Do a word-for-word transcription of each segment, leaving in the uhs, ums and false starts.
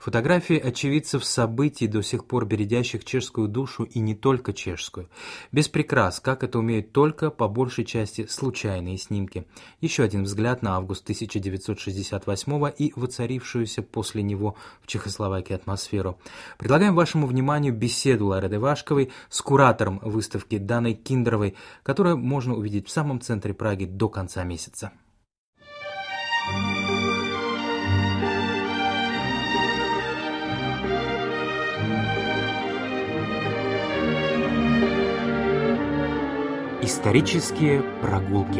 Фотографии очевидцев событий, до сих пор бередящих чешскую душу и не только чешскую. Без прикрас, как это умеют только, по большей части, случайные снимки. Еще один взгляд на август тысяча девятьсот шестьдесят восьмого и воцарившуюся после него в Чехословакии атмосферу. Предлагаем вашему вниманию беседу Лары Девашковой с куратором выставки Даной Киндеровой, которую можно увидеть в самом центре Праги до конца месяца. Исторические прогулки.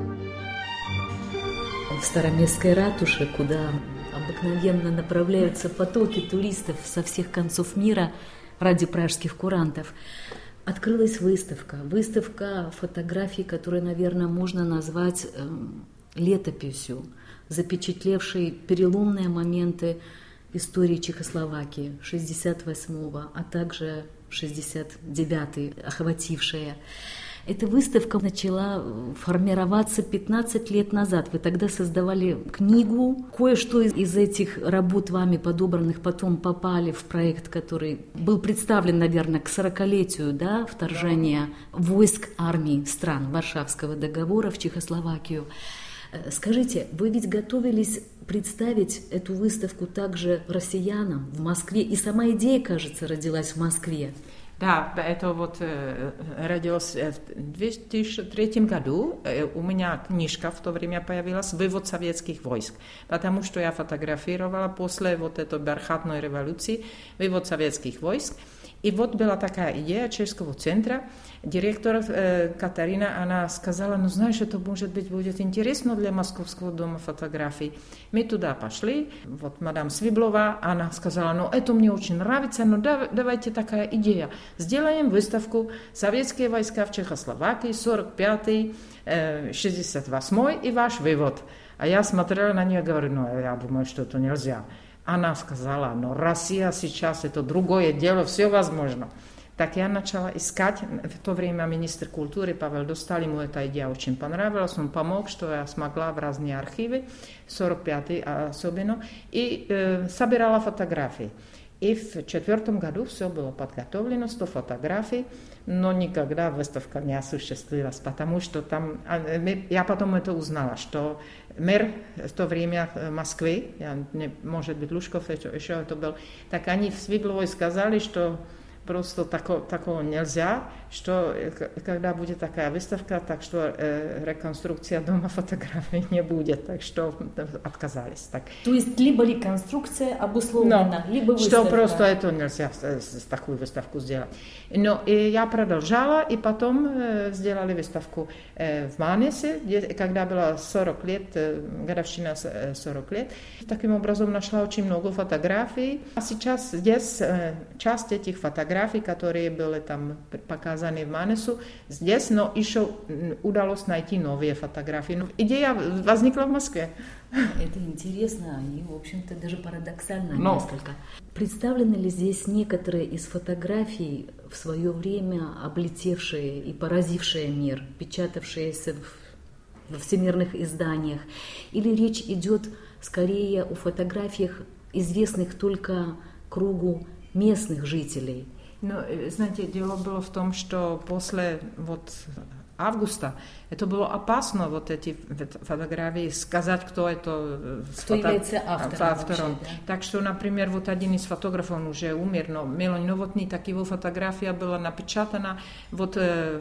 В Староместской ратуше, куда обыкновенно направляются потоки туристов со всех концов мира ради пражских курантов, открылась выставка. Выставка фотографий, которую, наверное, можно назвать э, летописью, запечатлевшей переломные моменты истории Чехословакии шестьдесят восьмого, а также шестьдесят девятый, охватившая. Эта выставка начала формироваться пятнадцать лет назад. Вы тогда создавали книгу. Кое-что из этих работ вами подобранных потом попали в проект, который был представлен, наверное, к сорокалетию, да, вторжения войск армий стран Варшавского договора в Чехословакию. Скажите, вы ведь готовились представить эту выставку также россиянам в Москве, и сама идея, кажется, родилась в Москве. Да, это вот э, родилось в две тысячи третьем году. Э, у меня книжка в то время появилась «Вывод советских войск», потому что я фотографировала после вот этой бархатной революции вывод советских войск. И вот была такая идея чешского центра. Директор э, Катарина, она сказала, ну знаешь, это может быть будет интересно для Московского дома фотографий. Мы туда пошли, вот мадам Свиблова, она сказала, ну это мне очень нравится, но да, давайте такая идея. Сделаем выставку «Советские войска в Чехословакии, сорок пятый, шестьдесят восьмой и ваш вывод». А я смотрела на нее и говорю, ну я думаю, что это нельзя. Она сказала, но Россия сейчас это другое дело, все возможно. Так я начала искать. В то время министр культуры Павел Достал, ему эта идея очень понравилась. Он помог, что я смогла в разные архивы, сорок пятый особенно, и э, собирала фотографии. И в четвертом году все было подготовлено, сто фотографий, но никогда выставка не осуществилась, потому что там, я потом это узнала, что мэр в то время Москвы, я, не, может быть, Лужков еще это был, так они в Свибловой сказали, что просто тако, такого нельзя, что когда будет такая выставка, так что э, реконструкция дома фотографий не будет, так что отказались. Так. То есть либо реконструкция обусловлена, Но, либо выставка. Что просто это нельзя с, с такую выставку сделать. Но и я продолжала, и потом э, сделали выставку э, в Манесе, где, когда было сорок лет, э, годовщина сорок лет. Таким образом нашла очень много фотографий. А сейчас здесь э, часть этих фотографий, которые были там показаны в Манесу, здесь, но еще удалось найти новые фотографии. Но идея возникла в Москве. Это интересно и, в общем-то, даже парадоксально но... несколько. Представлены ли здесь некоторые из фотографий, в свое время облетевшие и поразившие мир, печатавшиеся в, во всемирных изданиях? Или речь идет скорее о фотографиях, известных только кругу местных жителей? Ну, знаете, дело было в том, что после вот августа это было опасно, вот эти фотографии, сказать, кто это... Кто фото... является автором. автором. Вообще, да? Так что, например, вот один из фотографов, он уже умер, но Miloš Novotný, так его фотография была напечатана вот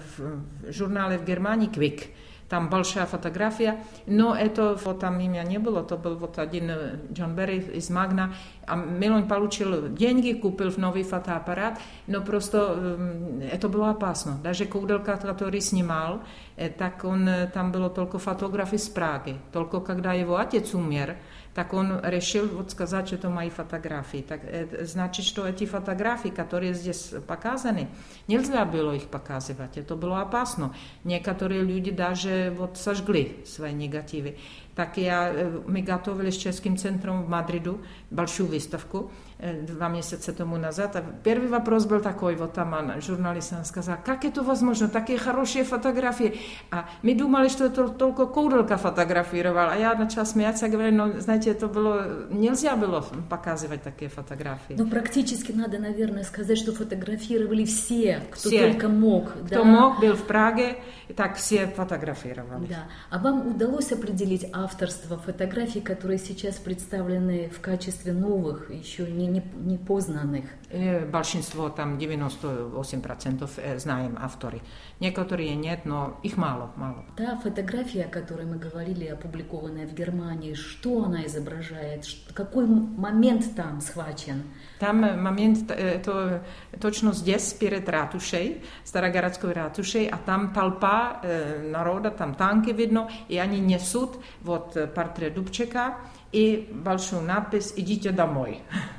в журнале в Германии «Quick». Там большая фотография, но это вот там имя не было, то был вот один John Berry из Magna, а Miloš получил деньги, купил новый фотоаппарат, но просто это было опасно. Даже Koudelka, который снимал, так он, там было только фотографии из Праги. Только когда его отец умер, так он решил вот сказать, что это мои фотографии. Так, это значит, что эти фотографии, которые здесь показаны, нельзя было их показывать. Это было опасно. Некоторые люди даже вот сожгли свои негативы. tak já, my готовили s Českým centrum v Madridu большую выставку два месяца тому назад. А первый вопрос был такой, вот там она, журналист, она сказала, как это возможно, такие хорошие фотографии. А мы думали, что это только Кoudelka фотографировал. А я начала смеяться, говорю, ну, знаете, это было, нельзя было показывать такие фотографии. Но практически надо, наверное, сказать, что фотографировали все, кто все. только мог. Кто да? мог, был в Праге, так все фотографировали. Да. А вам удалось определить авторство фотографий, которые сейчас представлены в качестве новых, еще не, не, не познанных? Большинство, там девяносто восемь процентов знаем авторы. Некоторые нет, но их мало, мало. Та фотография, о которой мы говорили, опубликованная в Германии, что она изображает? Какой момент там схвачен? Там момент, это точно здесь, перед ратушей, Старогородской ратушей, а там толпа народа, там танки видно, и они несут вот портрет Дубчека и большую надпись «Идите домой».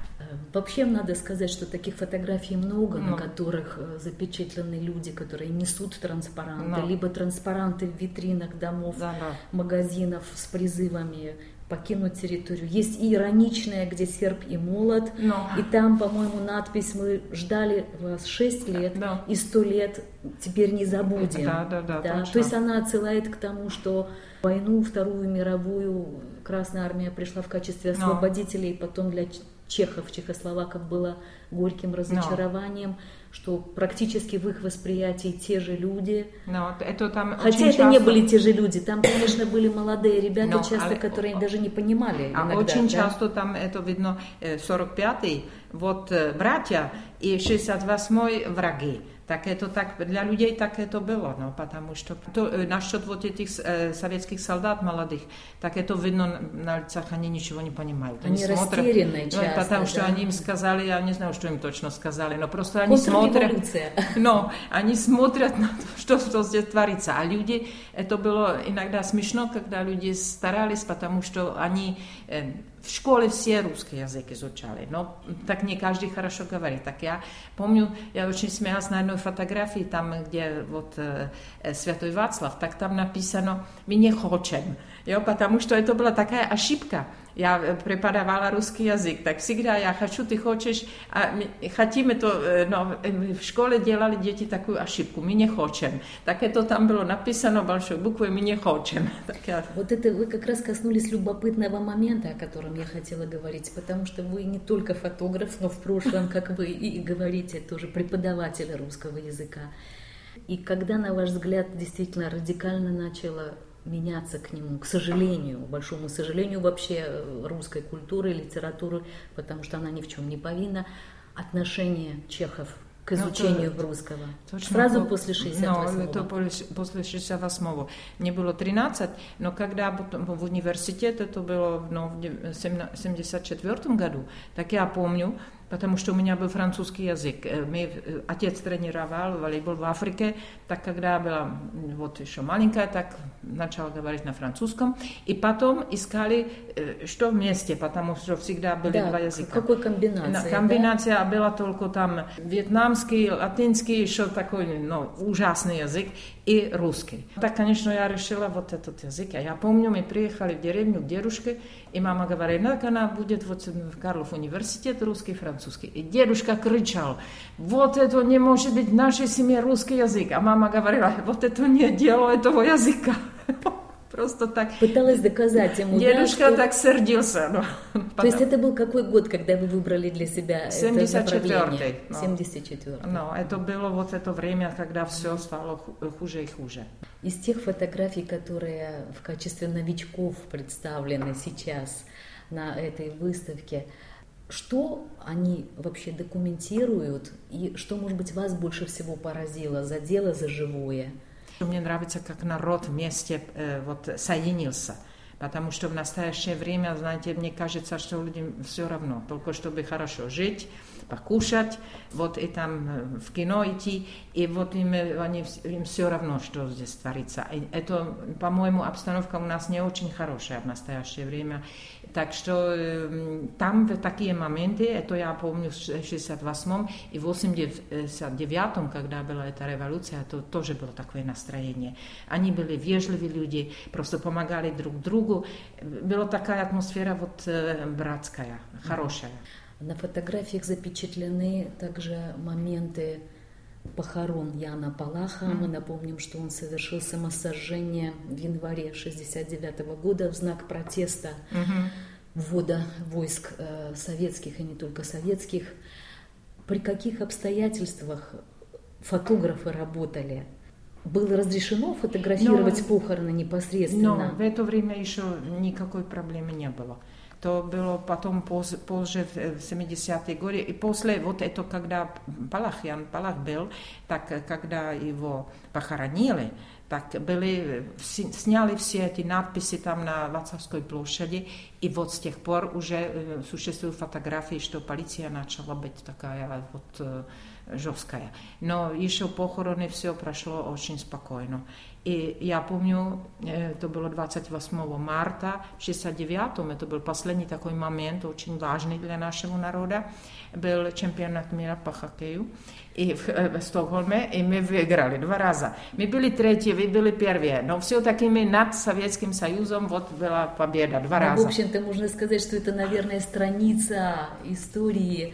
Вообще надо сказать, что таких фотографий много, ну, на которых запечатлены люди, которые несут транспаранты, ну, либо транспаранты в витринах домов, да, да. магазинов с призывами покинуть территорию. Есть и ироничная, где серп и молот, Но. и там, по-моему, надпись «Мы ждали вас шесть лет, да. и сто лет теперь не забудем». Да, да, да, да? То есть она отсылает к тому, что войну, Вторую мировую, Красная Армия пришла в качестве освободителей, и потом для чехов, чехословаков было горьким разочарованием, no. что практически в их восприятии те же люди. No, это там Хотя это часто... не были те же люди, там, конечно, были молодые ребята, no, часто, ale... которые даже не понимали А иногда, очень да? часто там это видно сорок пятый, вот братья, и шестьдесят восьмой враги. Так это так, для людей так это было, no, потому что то, насчет вот этих э, советских солдат молодых, так это видно на лицах, они ничего не понимают. Они, они растеряны смотрят, часто. Ну, потому да? что они им сказали, я не знаю, что им точно сказали, но просто они смотрят, но они смотрят на то, что, что здесь творится. А люди, это было иногда смешно, когда люди старались, потому что они... Э, в школе все русский язык изучали, но так не каждый хорошо говорит. Так я помню, я очень смеялась на одной фотографии, там, где вот э, Святой Вацлав, так там написано «Мы не хотим», jo, потому что это была такая ошибка. Я преподавала русский язык, так всегда я хочу, ты хочешь, а мы хотим это, но в школе делали дети такую ошибку, мы не хотим. Так это там было написано большой буквой, мы не хотим. Так я... Вот это вы как раз коснулись любопытного момента, о котором я хотела говорить, потому что вы не только фотограф, но в прошлом, как вы и говорите, тоже преподаватель русского языка. И когда, на ваш взгляд, действительно радикально начало меняться к нему, к сожалению, большому сожалению вообще русской культуры, литературы, потому что она ни в чем не повинна, отношение чехов к изучению ну, то, русского. Точно, Сразу то, после шестьдесят восьмого. No, to после шестьдесят восьмого. Мне было тринадцать, но когда в университете, это было ну, в семьдесят четвёртом году, так я помню, потому что у меня был французский язык. Мой отец тренировал волейбол в Африке, так когда я была вот еще маленькая, так начала говорить на французском. И потом искали, что вместе, потому что всегда были да, два языка. Какой комбинации? Комбинация да? была только там вьетнамский, латинский, еще такой ну, ужасный язык, и русский. Так, конечно, я решила вот этот язык. А я помню, мы приехали в деревню к дедушке, и мама говорит, ну, она будет вот в Карлов университет русский, французский. И дедушка кричал, вот это не может быть в нашей семье русский язык. А мама говорила, вот это не дело этого языка. Просто так. Пыталась доказать ему, дедушка да, что... так сердился. Ну, То потом... есть это был какой год, когда вы выбрали для себя семьдесят четвёртый, это направление? семьдесят четвёртый. Ну, это было вот это время, когда все стало хуже и хуже. Из тех фотографий, которые в качестве новичков представлены сейчас на этой выставке, что они вообще документируют и что, может быть, вас больше всего поразило, задело за живое? Мне нравится, как народ вместе э, вот, соединился. Потому что в настоящее время, знаете, мне кажется, что людям все равно, только чтобы хорошо жить, покушать, вот и там в кино идти, и вот им, они, им все равно, что здесь творится. И это, по-моему, обстановка у нас не очень хорошая в настоящее время. Так что там такие моменты, это я помню в шестьдесят восьмом и восемьдесят девятом, когда была эта революция, то тоже было такое настроение. Они были вежливые люди, просто помогали друг другу. Была такая атмосфера вот братская, хорошая. На фотографиях запечатлены также моменты похорон Яна Палаха. Mm-hmm. Мы напомним, что он совершил самосожжение в январе шестьдесят девятого года в знак протеста mm-hmm. ввода войск э, советских и не только советских. При каких обстоятельствах фотографы работали? Было разрешено фотографировать но, похороны непосредственно? Но в это время еще никакой проблемы не было. То было потом позже, позже в семидесятые годы. И после вот это, когда Палах, Ян Палах был, так когда его похоронили, так были, сняли все эти надписи там на Václavské площади, и вот с тех пор уже существуют фотографии, что полиция начала быть такая вот жесткая. Но еще похороны все прошло очень спокойно. И я помню, это было двадцать восьмого марта шестьдесят девятом, это был последний такой момент, очень важный для нашего народа, был чемпионат мира по хоккею и в, в Стокгольме, и мы выиграли два раза. Мы были третьи, вы были первые, но все-таки мы над Советским Союзом, вот была победа два ну, раза. В общем-то, можно сказать, что это, наверное, страница истории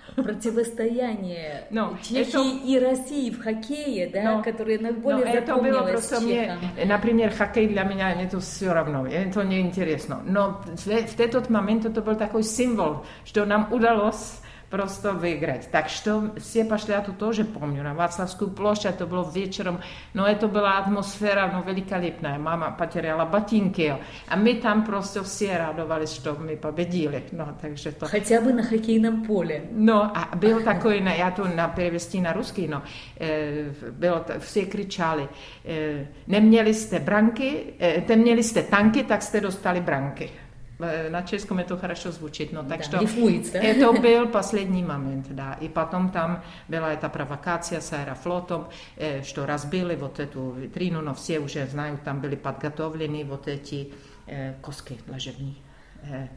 противостояние но Чехии это... и России в хоккее, да, но, которое наиболее но запомнилось это было мне, например, хоккей для меня это все равно, это не интересно. Но в, в этот момент это был такой символ, что нам удалось просто выиграть. Так что все пошли, я тут тоже помню, на Václavskую площадь, это было вечером, но это была атмосфера ну, великолепная. Мама потеряла ботинки, а мы там просто все радовались, что мы победили. Ну, takže to... Хотя бы на хоккейном поле. No a byl takový, já to na převesti na ruský, no, bylo, все кричали, neměli jste branky, neměli jste tanky, tak jste dostali branky. На чешском это хорошо звучит, но так да, что рифуется. Это был последний момент, да. И потом там была эта провокация с аэрофлотом, э, что разбили вот эту витрину, но все уже знают, там были подготовлены вот эти э, коски ложебни. Э,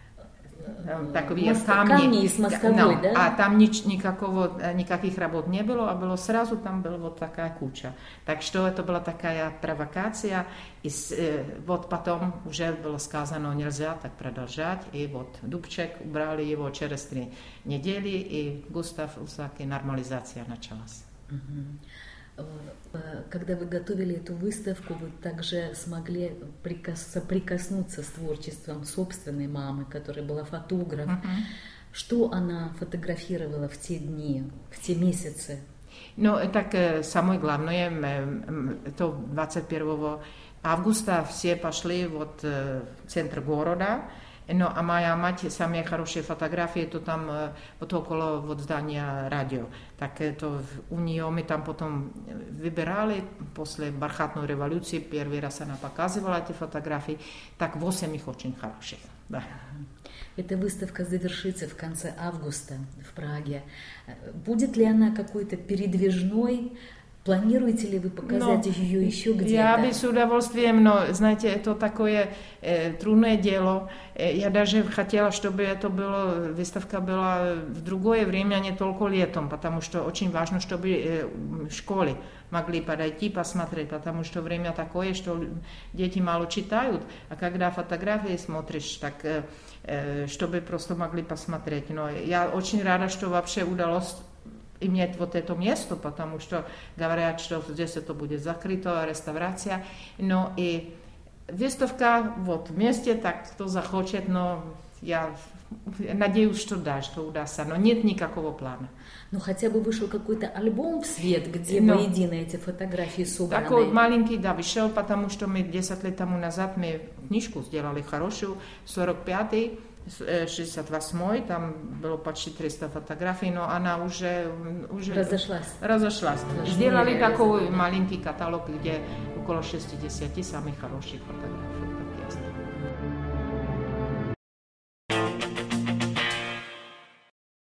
Takový Most, камни, камни из мостовой, no, да? А там нич, никакого, никаких работ не было, а было сразу, там была вот такая куча. Так что это была такая провокация, и э, вот потом уже было сказано, нельзя так продолжать, и вот Дубчек убрали его через три недели, и Густав Усак, и нормализация началась. Когда вы готовили эту выставку, вы также смогли соприкоснуться с творчеством собственной мамы, которая была фотограф. Uh-huh. Что она фотографировала в те дни, в те месяцы? Ну, так самое главное, это двадцать первого августа все пошли вот в центр города. No a moja mať, samé хорошие фотографии, то там вот около вот здания радио. Так это у нее мы там потом выбирали после бархатной революции, первый раз она показывала эти фотографии, так восемь их очень хороших. Да. Эта выставка завершится в конце августа в Праге. Будет ли она какой-то передвижной? Планируете ли вы показать no, ее еще где-то? Я бы с удовольствием, но, знаете, это такое э, трудное дело. Э, я даже хотела, чтобы это было, выставка была в другое время, не только летом, потому что очень важно, чтобы э, школы могли подойти, посмотреть, потому что время такое, что дети мало читают, а когда фотографии смотришь, так э, э, чтобы просто могли посмотреть. Но я очень рада, что вообще удалось иметь вот это место, потому что говорят, что здесь это будет закрыто, реставрация, но и выставка вот вместе, так кто захочет, но я надеюсь, что да, что удастся, но нет никакого плана. Ну хотя бы вышел какой-то альбом в свет, где но, воедино эти фотографии собраны. Такой маленький, да, вышел, потому что мы десять лет тому назад мы книжку сделали хорошую, сорок пятый, шестьдесят восьмой, там было почти триста фотографий, но она уже, уже разошлась. разошлась. Сделали такой маленький каталог, где около шестьдесят самых хороших фотографий.